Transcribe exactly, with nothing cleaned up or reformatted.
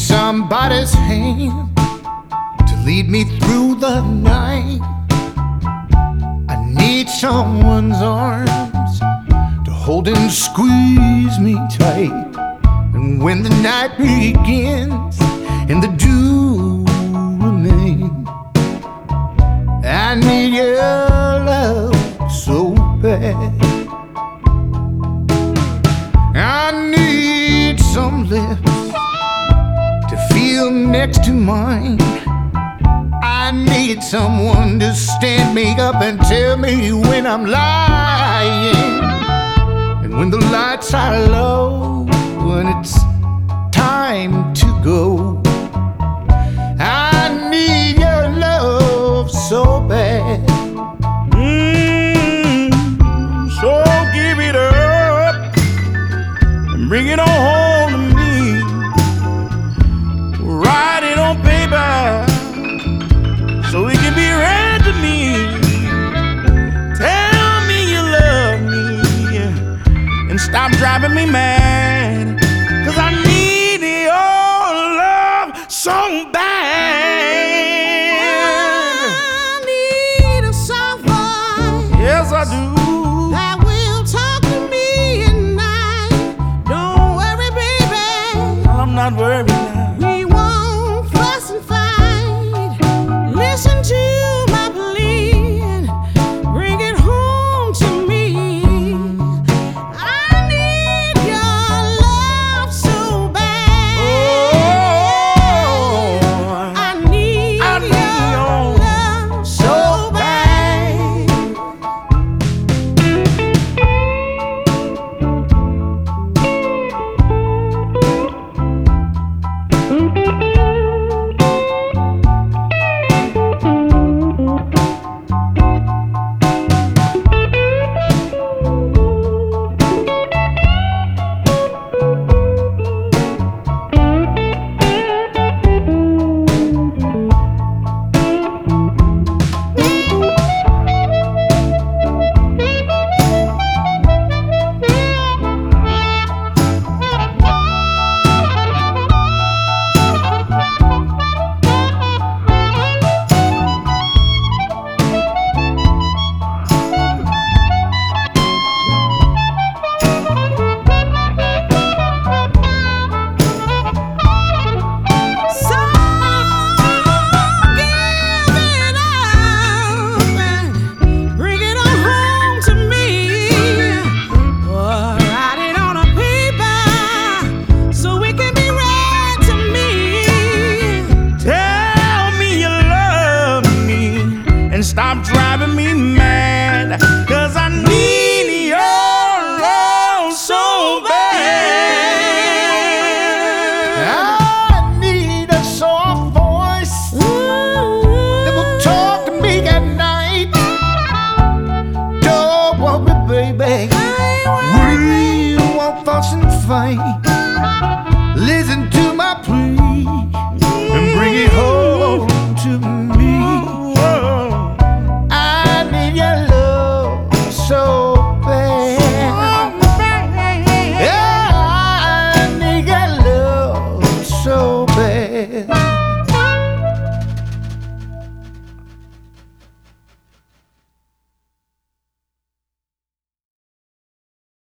somebody's hand to lead me through the night. I need someone's arms to hold and squeeze me tight. And when the night begins and the dew remains, I need your love so bad. I need some lips to feel next to mine. I need someone to stand me up and tell me when I'm lying. And when the lights are low and it's time to go,